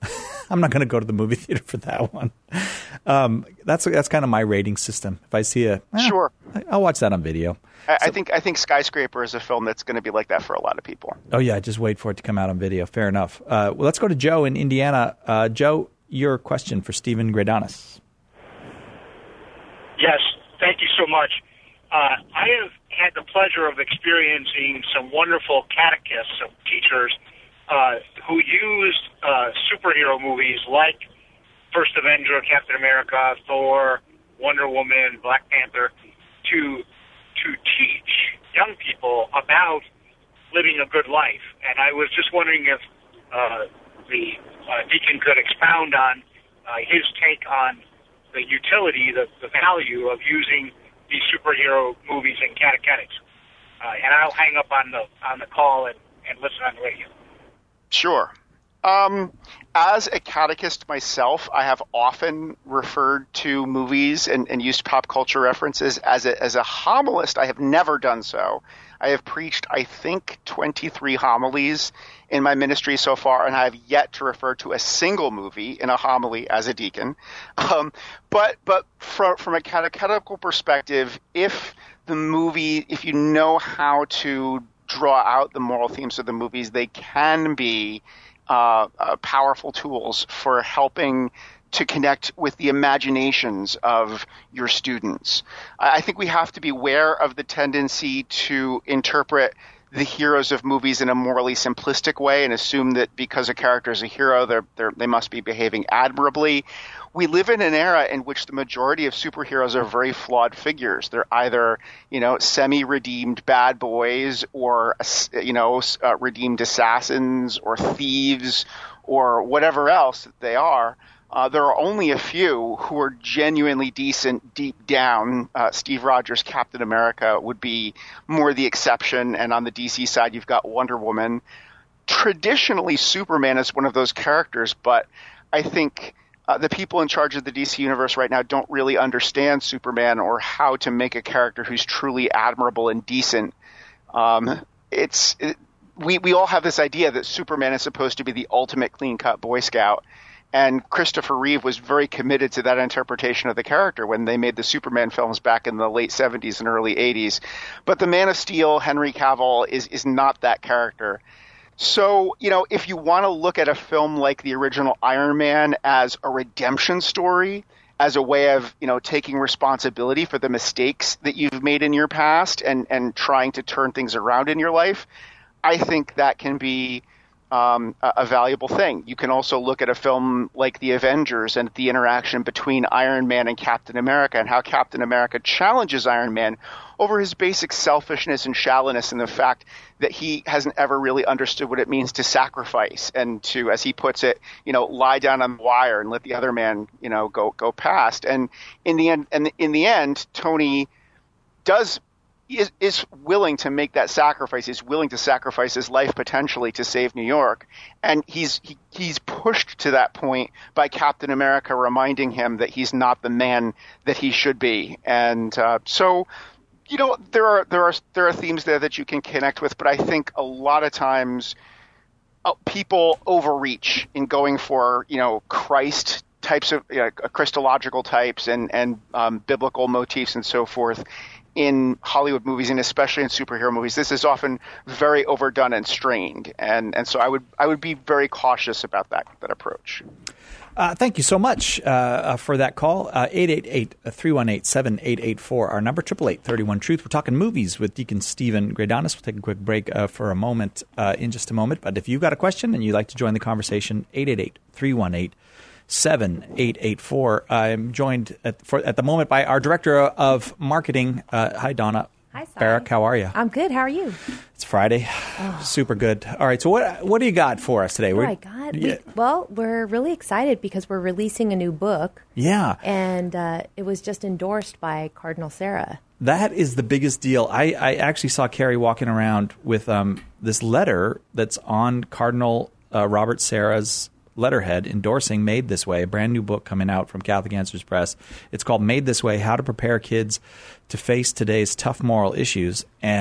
I'm not going to go to the movie theater for that one. Um, that's that's kind of my rating system. If I see a eh, sure, I'll watch that on video. I, so, I think I think Skyscraper is a film that's going to be like that for a lot of people. Oh yeah, just wait for it to come out on video. Fair enough. Uh, well, let's go to Joe in Indiana. Uh, Joe, your question for Stephen Greydonis. Yes, thank you so much. Uh, I have had the pleasure of experiencing some wonderful catechists, some teachers, uh, who used uh, superhero movies like First Avenger, Captain America, Thor, Wonder Woman, Black Panther, to to teach young people about living a good life. And I was just wondering if uh, the uh, deacon could expound on uh, his take on the utility, the, the value of using these superhero movies in catechetics. Uh, and I'll hang up on the on the call and, and listen on the radio. Sure. Um, as a catechist myself, I have often referred to movies and, and used pop culture references. As a, as a homilist, I have never done so. I have preached, I think, twenty-three homilies in my ministry so far, and I have yet to refer to a single movie in a homily as a deacon. Um, but but from, from a catechetical perspective, if the movie, if you know how to draw out the moral themes of the movies, they can be uh, uh, powerful tools for helping to connect with the imaginations of your students. I think we have to be aware of the tendency to interpret the heroes of movies in a morally simplistic way and assume that because a character is a hero, they're, they're, they must be behaving admirably. We live in an era in which the majority of superheroes are very flawed figures. They're either, you know, semi-redeemed bad boys or, you know, uh, redeemed assassins or thieves or whatever else that they are. Uh, there are only a few who are genuinely decent deep down. Uh, Steve Rogers' Captain America would be more the exception, and on the D C side, you've got Wonder Woman. Traditionally, Superman is one of those characters, but I think uh, the people in charge of the D C universe right now don't really understand Superman or how to make a character who's truly admirable and decent. Um, it's it, we we all have this idea that Superman is supposed to be the ultimate clean-cut Boy Scout. And Christopher Reeve was very committed to that interpretation of the character when they made the Superman films back in the late seventies and early eighties. But the Man of Steel, Henry Cavill, is is not that character. So, you know, if you want to look at a film like the original Iron Man as a redemption story, as a way of, you know, taking responsibility for the mistakes that you've made in your past and, and trying to turn things around in your life, I think that can be Um, a, a valuable thing. You can also look at a film like The Avengers and the interaction between Iron Man and Captain America and how Captain America challenges Iron Man over his basic selfishness and shallowness and the fact that he hasn't ever really understood what it means to sacrifice and to, as he puts it, you know, lie down on the wire and let the other man, you know, go go past. And in the end, and in the end, Tony does Is, is willing to make that sacrifice. He's willing to sacrifice his life potentially to save New York. And he's he, he's pushed to that point by Captain America reminding him that he's not the man that he should be. And uh, so, you know, there are there are there are themes there that you can connect with, but I think a lot of times uh, people overreach in going for, you know, Christ types of, you know, Christological types and and um, biblical motifs and so forth in Hollywood movies, and especially in superhero movies. This is often very overdone and strained, and and so I would I would be very cautious about that that approach. Uh, thank you so much uh, for that call. Uh, eight eight eight, three one eight, seven eight eight four, our number, eight eight eight, three one, truth. We're talking movies with Deacon Stephen Greydonis. We'll take a quick break uh, for a moment uh, in just a moment. But if you've got a question and you'd like to join the conversation, eight eight eight, three one eight, seven eight eight four. I'm joined at, for, at the moment by our Director of Marketing. Uh, hi, Donna. Hi, Cy. Barak, how are you? I'm good. How are you? It's Friday. Oh. Super good. All right, so what what do you got for us today? Oh, my God. Yeah. We, well, we're really excited because we're releasing a new book. Yeah. And uh, it was just endorsed by Cardinal Sarah. That is the biggest deal. I, I actually saw Carrie walking around with um, this letter that's on Cardinal uh, Robert Sarah's letterhead endorsing Made This Way, a brand new book coming out from Catholic Answers Press. It's called Made This Way, How to Prepare Kids to Face Today's Tough Moral Issues. And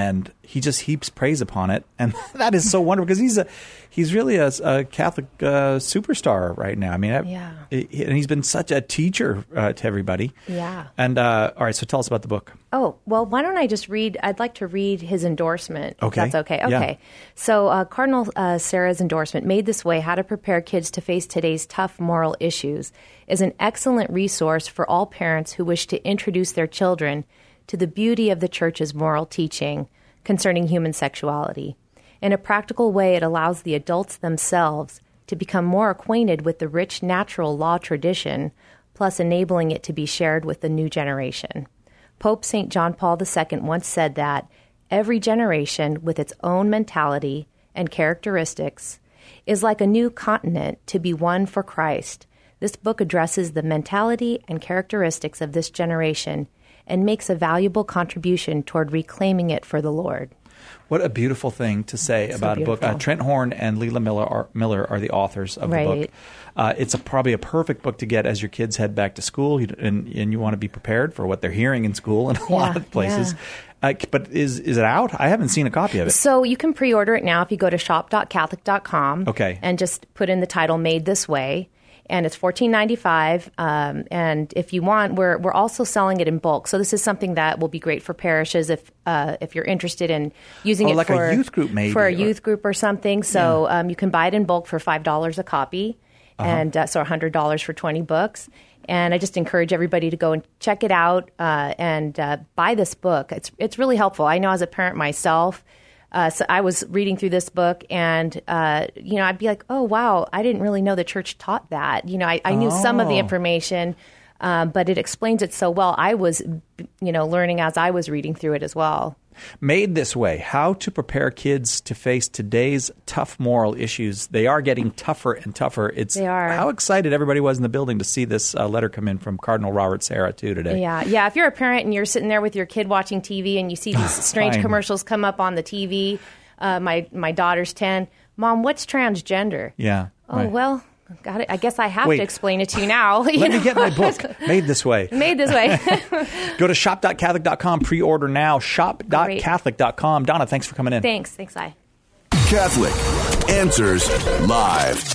he just heaps praise upon it, and that is so wonderful because he's a he's really a, a Catholic uh, superstar right now. I mean, yeah. he, and he's been such a teacher uh, to everybody. Yeah. And uh, all right, so tell us about the book. Oh, well, why don't I just read? I'd like to read his endorsement. If Okay. that's okay. Yeah. Okay. So uh, Cardinal uh, Sarah's endorsement, Made This Way, How to Prepare Kids to Face Today's Tough Moral Issues, is an excellent resource for all parents who wish to introduce their children to the beauty of the Church's moral teaching concerning human sexuality. In a practical way, it allows the adults themselves to become more acquainted with the rich natural law tradition, plus enabling it to be shared with the new generation. Pope Saint John Paul the Second once said that every generation with its own mentality and characteristics is like a new continent to be won for Christ. This book addresses the mentality and characteristics of this generation and makes a valuable contribution toward reclaiming it for the Lord. What a beautiful thing to say So about a book. Uh, beautiful. Trent Horn and Leela Miller are, Miller are the authors of the book. Right. Uh, it's a, probably a perfect book to get as your kids head back to school, you, and, and you want to be prepared for what they're hearing in school in a Yeah, lot of places. yeah. Uh, but is is it out? I haven't seen a copy of it. So you can pre-order it now if you go to shop dot catholic dot com Okay. and just put in the title Made This Way. And it's fourteen ninety-five. Um, and if you want, we're we're also selling it in bulk. So this is something that will be great for parishes if uh, if you're interested in using Oh, it like a for youth group maybe, for a or- youth group or something. So um, you can buy it in bulk for five dollars a copy, Uh-huh. and uh, so one hundred dollars for twenty books. And I just encourage everybody to go and check it out uh, and uh, buy this book. It's it's really helpful. I know as a parent myself. Uh, so I was reading through this book, and uh, you know, I'd be like, "Oh, wow! I didn't really know the church taught that." You know, I, I knew some of the Oh. information, um, but it explains it so well. I was, you know, learning as I was reading through it as well. Made This Way, How to Prepare Kids to Face Today's Tough Moral Issues. They are getting tougher and tougher. It's They are. How excited everybody was in the building to see this uh, letter come in from Cardinal Robert Sarah, too, today. Yeah, yeah. If you're a parent and you're sitting there with your kid watching T V and you see these strange Fine. commercials come up on the T V, uh, my my daughter's ten. Mom, what's transgender? Yeah. Oh right. well, got it. I guess I have Wait. to explain it to you now. you Let me know? get my book, Made This Way. Made This Way. Go to shop dot catholic dot com, pre-order now, shop dot catholic dot com. Donna, thanks for coming in. Thanks. Thanks, I. Catholic Answers Live.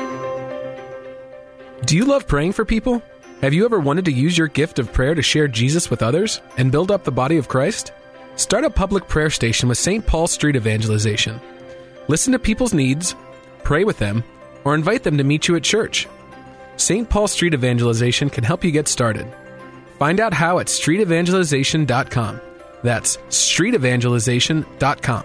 Do you love praying for people? Have you ever wanted to use your gift of prayer to share Jesus with others and build up the body of Christ? Start a public prayer station with Saint Paul Street Evangelization. Listen to people's needs, pray with them, or invite them to meet you at church. Saint Paul Street Evangelization can help you get started. Find out how at street evangelization dot com. That's street evangelization dot com.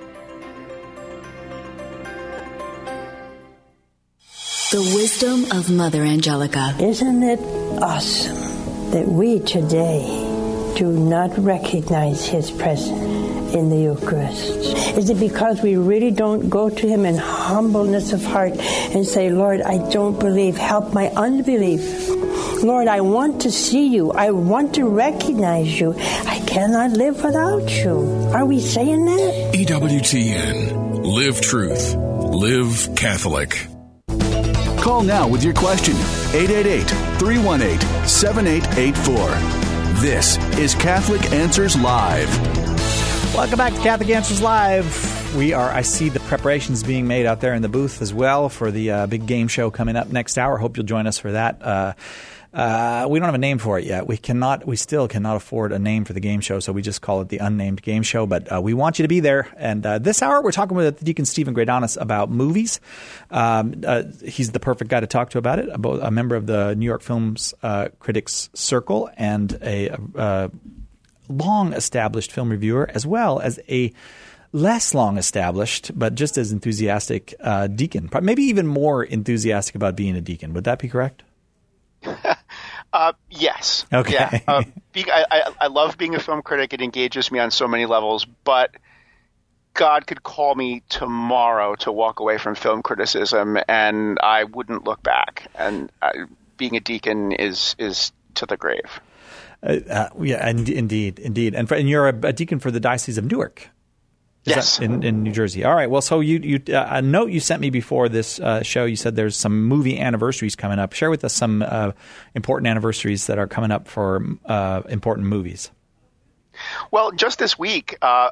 The wisdom of Mother Angelica. Isn't it awesome that we today do not recognize His presence in the Eucharist? Is it because we really don't go to Him in humbleness of heart and say, Lord, I don't believe, help my unbelief. Lord, I want to see you. I want to recognize you. I cannot live without you. Are we saying that? E W T N. Live truth. Live Catholic. Call now with your question. eight eight eight, three one eight, seven eight eight four. This is Catholic Answers Live. Welcome back to Catholic Answers Live. We are, I see the preparations being made out there in the booth as well for the uh, big game show coming up next hour. Hope you'll join us for that. Uh, uh, we don't have a name for it yet. We cannot, we still cannot afford a name for the game show, so we just call it the Unnamed Game Show. But uh, we want you to be there. And uh, this hour, we're talking with Deacon Stephen Gradanis about movies. Um, uh, he's the perfect guy to talk to about it. About a member of the New York Films uh, Critics Circle and a uh, long-established film reviewer, as well as a less long-established but just as enthusiastic uh, deacon. Maybe even more enthusiastic about being a deacon. Would that be correct? Uh, yes. Okay. Yeah. Uh, be, I, I, I love being a film critic. It engages me on so many levels, but God could call me tomorrow to walk away from film criticism, and I wouldn't look back. And uh, being a deacon is is to the grave. Uh, uh, yeah, and, indeed, indeed. And, for, and you're a, a deacon for the Diocese of Newark. Is Yes. that in, in New Jersey. All right. Well, so you, you uh, a note you sent me before this uh, show, you said there's some movie anniversaries coming up. Share with us some uh, important anniversaries that are coming up for uh, important movies. Well, just this week, uh,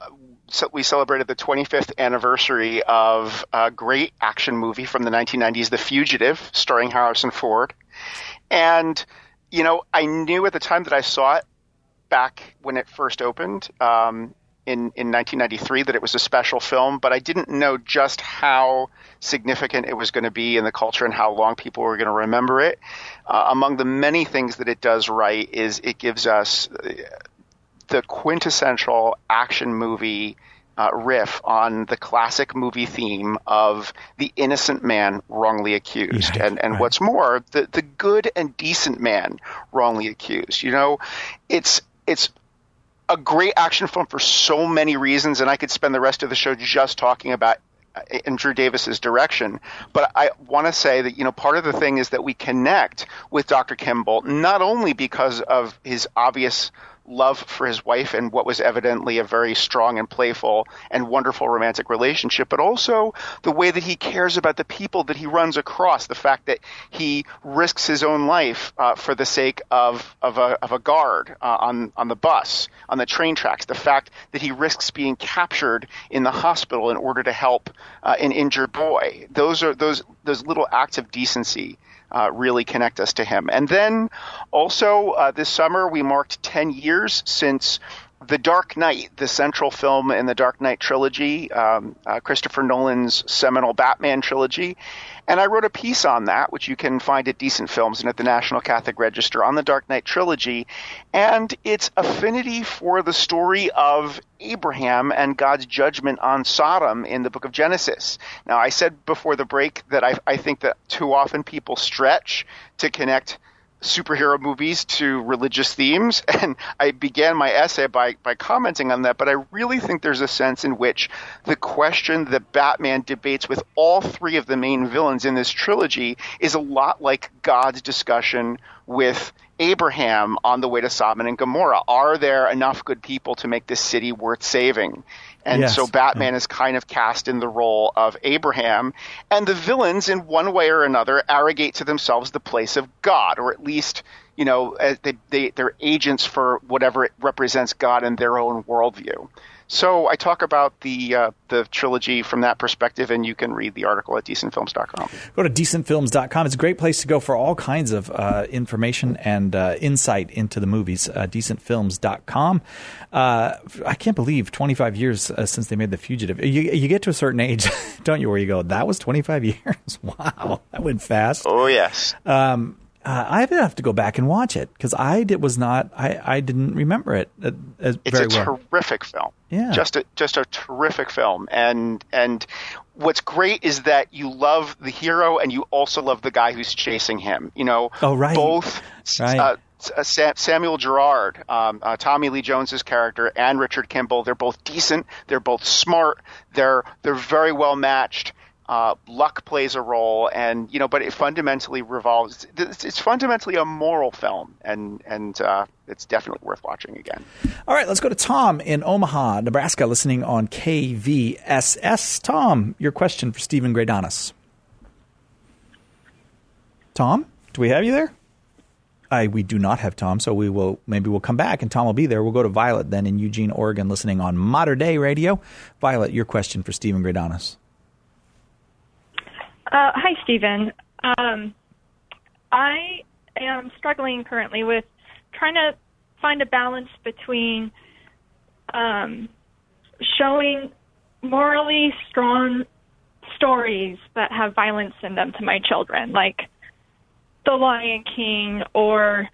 so we celebrated the twenty-fifth anniversary of a great action movie from the nineteen nineties, The Fugitive, starring Harrison Ford. And, you know, I knew at the time that I saw it back when it first opened um, in, in nineteen ninety-three that it was a special film, but I didn't know just how significant it was going to be in the culture and how long people were going to remember it. Uh, among the many things that it does right is it gives us the quintessential action movie uh, riff on the classic movie theme of the innocent man wrongly accused. Yeah, and and right. what's more, the, the good and decent man wrongly accused. You know, it's it's a great action film for so many reasons, and I could spend the rest of the show just talking about Andrew Davis's direction. But I want to say that, you know, part of the thing is that we connect with Doctor Kimball, not only because of his obvious love for his wife and what was evidently a very strong and playful and wonderful romantic relationship, but also the way that he cares about the people that he runs across, the fact that he risks his own life uh, for the sake of of a, of a guard uh, on, on the bus, on the train tracks, the fact that he risks being captured in the hospital in order to help uh, an injured boy. Those are those those little acts of decency Uh, really connect us to him. And then also uh, this summer we marked ten years since The Dark Knight, the central film in the Dark Knight trilogy, um, uh, Christopher Nolan's seminal Batman trilogy. And I wrote a piece on that, which you can find at Decent Films and at the National Catholic Register, on the Dark Knight trilogy and its affinity for the story of Abraham and God's judgment on Sodom in the book of Genesis. Now, I said before the break that I, I think that too often people stretch to connect superhero movies to religious themes, and I began my essay by, by commenting on that, but I really think there's a sense in which the question that Batman debates with all three of the main villains in this trilogy is a lot like God's discussion with Abraham on the way to Sodom and Gomorrah. Are there enough good people to make this city worth saving? And yes. so Batman is kind of cast in the role of Abraham, and the villains, in one way or another, arrogate to themselves the place of God, or at least, you know, they, they, they're agents for whatever it represents God in their own worldview. So I talk about the uh, the trilogy from that perspective, and you can read the article at decent films dot com. Go to decent films dot com. It's a great place to go for all kinds of uh, information and uh, insight into the movies, uh, decent films dot com. Uh, I can't believe twenty-five years uh, since they made The Fugitive. You, you get to a certain age, don't you, where you go, that was twenty-five years? Wow, that went fast. Oh, yes. Um Uh, I have to go back and watch it because I did was not I, I didn't remember it uh, as it's very a well. terrific film. Yeah, just a just a terrific film. And and what's great is that you love the hero and you also love the guy who's chasing him. You know, oh right, both right. Uh, Samuel Gerard, um, uh, Tommy Lee Jones's character, and Richard Kimball. They're both decent. They're both smart. They're they're very well matched. Uh, luck plays a role, and you know, but it fundamentally revolves. It's, it's fundamentally a moral film, and and uh, it's definitely worth watching again. All right, let's go to Tom in Omaha, Nebraska, listening on K V S S. Tom, your question for Stephen Greydonis. Tom, do we have you there? I we do not have Tom, so we will maybe we'll come back, and Tom will be there. We'll go to Violet then in Eugene, Oregon, listening on Modern Day Radio. Violet, your question for Stephen Greydonis. Uh, hi, Stephen. Um, I am struggling currently with trying to find a balance between um, showing morally strong stories that have violence in them to my children, like The Lion King or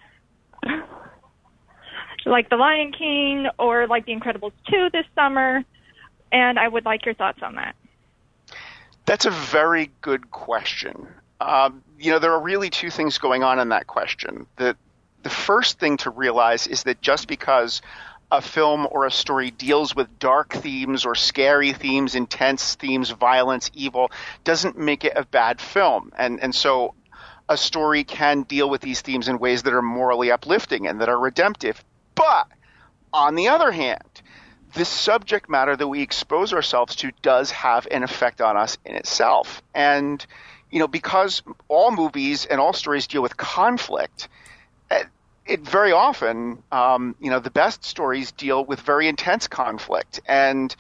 like The Lion King or like The Incredibles two this summer, and I would like your thoughts on that. That's a very good question. Um, you know, there are really two things going on in that question. The, the first thing to realize is that just because a film or a story deals with dark themes or scary themes, intense themes, violence, evil, doesn't make it a bad film. And, and so a story can deal with these themes in ways that are morally uplifting and that are redemptive. But on the other hand, this subject matter that we expose ourselves to does have an effect on us in itself. And, you know, because all movies and all stories deal with conflict, it very often, um, you know, the best stories deal with very intense conflict. And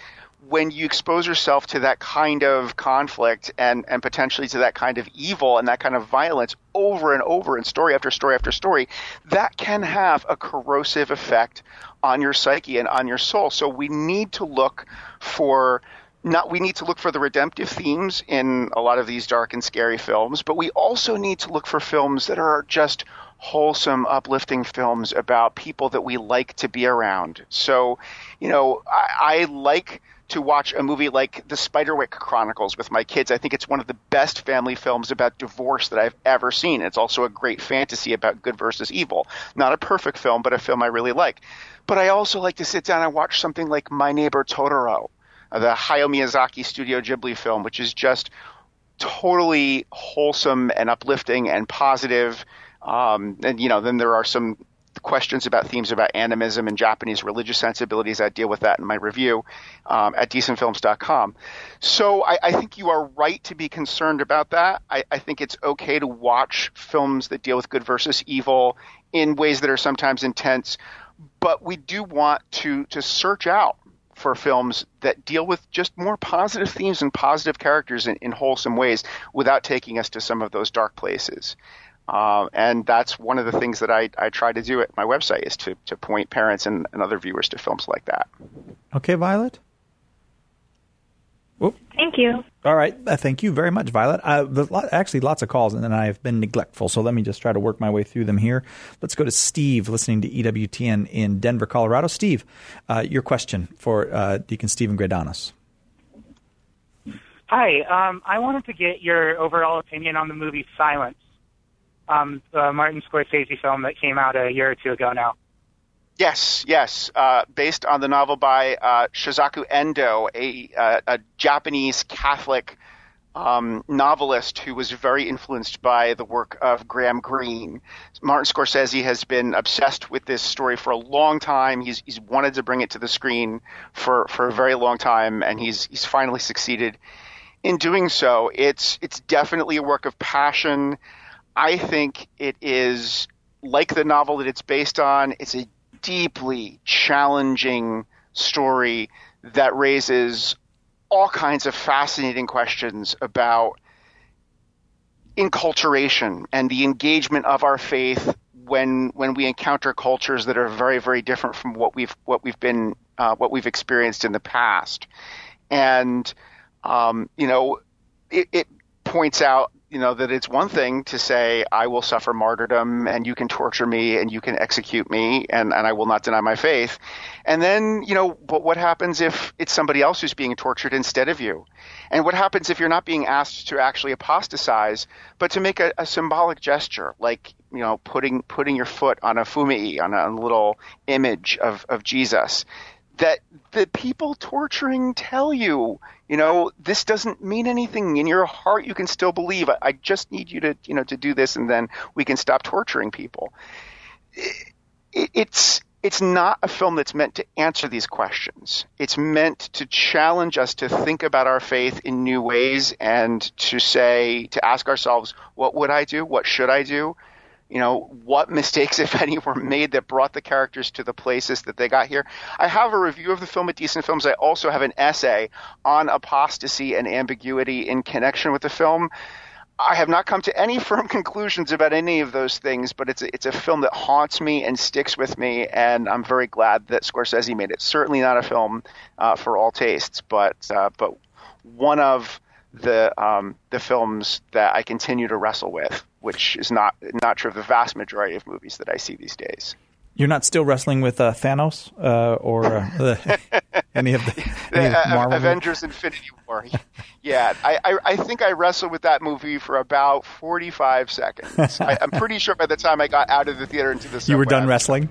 when you expose yourself to that kind of conflict and, and potentially to that kind of evil and that kind of violence over and over in story after story after story, that can have a corrosive effect on your psyche and on your soul. So we need to look for not we need to look for the redemptive themes in a lot of these dark and scary films, but we also need to look for films that are just wholesome, uplifting films about people that we like to be around. So, you know, I, I like to watch a movie like The Spiderwick Chronicles with my kids. I think it's one of the best family films about divorce that I've ever seen. It's also a great fantasy about good versus evil. Not a perfect film, but a film I really like. But I also like to sit down and watch something like My Neighbor Totoro, the Hayao Miyazaki Studio Ghibli film, which is just totally wholesome and uplifting and positive. Um, and, you know, then there are some questions about themes about animism and Japanese religious sensibilities. I deal with that in my review um, at decent films dot com. So I, I think you are right to be concerned about that. I, I think it's okay to watch films that deal with good versus evil in ways that are sometimes intense, but we do want to to search out for films that deal with just more positive themes and positive characters in, in wholesome ways without taking us to some of those dark places. Uh, and that's one of the things that I, I try to do at my website is to, to point parents and, and other viewers to films like that. Okay, Violet? Whoop. Thank you. All right. Uh, thank you very much, Violet. Uh, there's lot, actually lots of calls, and then I have been neglectful, so let me just try to work my way through them here. Let's go to Steve, listening to E W T N in Denver, Colorado. Steve, uh, your question for uh, Deacon Stephen Gradanis. Hi. Um, I wanted to get your overall opinion on the movie Silence. Um, the Martin Scorsese film that came out a year or two ago now. Yes, yes. Uh, based on the novel by uh, Shizaku Endo, a, uh, a Japanese Catholic um, novelist who was very influenced by the work of Graham Greene. Martin Scorsese has been obsessed with this story for a long time. He's, he's wanted to bring it to the screen for, for a very long time, and he's he's finally succeeded in doing so. It's it's definitely a work of passion. I think it is, like the novel that it's based on, it's a deeply challenging story that raises all kinds of fascinating questions about enculturation and the engagement of our faith when when we encounter cultures that are very, very different from what we've what we've been uh, what we've experienced in the past. And um, you know, it, it points out, you know, that it's one thing to say, I will suffer martyrdom and you can torture me and you can execute me and, and I will not deny my faith. And then, you know, but what happens if it's somebody else who's being tortured instead of you? And what happens if you're not being asked to actually apostatize, but to make a, a symbolic gesture, like, you know, putting putting your foot on a fumii, on a little image of, of Jesus, that the people torturing tell you, you know, this doesn't mean anything. In your heart, you can still believe. I, I just need you to, you know, to do this, and then we can stop torturing people. It, it, it's it's not a film that's meant to answer these questions. It's meant to challenge us to think about our faith in new ways and to say, to ask ourselves, what would I do? What should I do? You know, what mistakes, if any, were made that brought the characters to the places that they got here. I have a review of the film at Decent Films. I also have an essay on apostasy and ambiguity in connection with the film. I have not come to any firm conclusions about any of those things, but it's a, it's a film that haunts me and sticks with me, and I'm very glad that Scorsese made it. Certainly not a film uh, for all tastes, but uh, but one of the um, the films that I continue to wrestle with, which is not not true of the vast majority of movies that I see these days. You're not still wrestling with uh, Thanos uh, or uh, any of the, any of uh, Marvel Avengers movies? Infinity War. Yeah, I, I, I think I wrestled with that movie for about forty-five seconds. I, I'm pretty sure by the time I got out of the theater into the subway, You were done wrestling?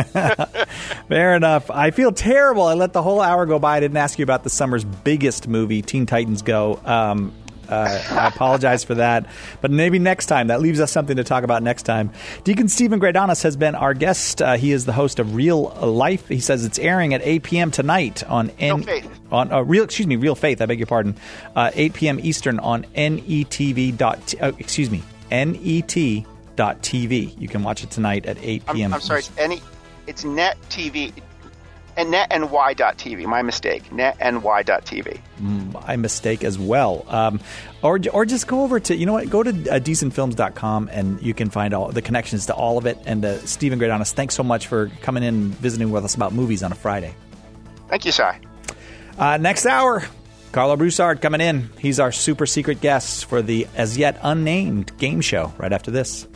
Fair enough. I feel terrible. I let the whole hour go by. I didn't ask you about the summer's biggest movie, Teen Titans Go. Um, Uh, I apologize for that, but maybe next time. That leaves us something to talk about next time. Deacon Stephen Gradanis has been our guest. Uh, he is the host of Real Life. He says it's airing at eight p.m. tonight on N- Real Faith. on uh, real excuse me Real Faith. I beg your pardon. Uh, eight p.m. Eastern on N E T V dot t- uh, excuse me N E T dot T V. You can watch it tonight at eight p.m. I'm, I'm sorry, it's any it's Net T V. And netny.tv. My mistake. netny.tv. My mistake as well. Um, or or just go over to, you know what, go to uh, decent films dot com and you can find all the connections to all of it. And uh, Stephen Greydanus, thanks so much for coming in and visiting with us about movies on a Friday. Thank you, Si. Uh, next hour, Carlo Broussard coming in. He's our super secret guest for the as yet unnamed game show right after this.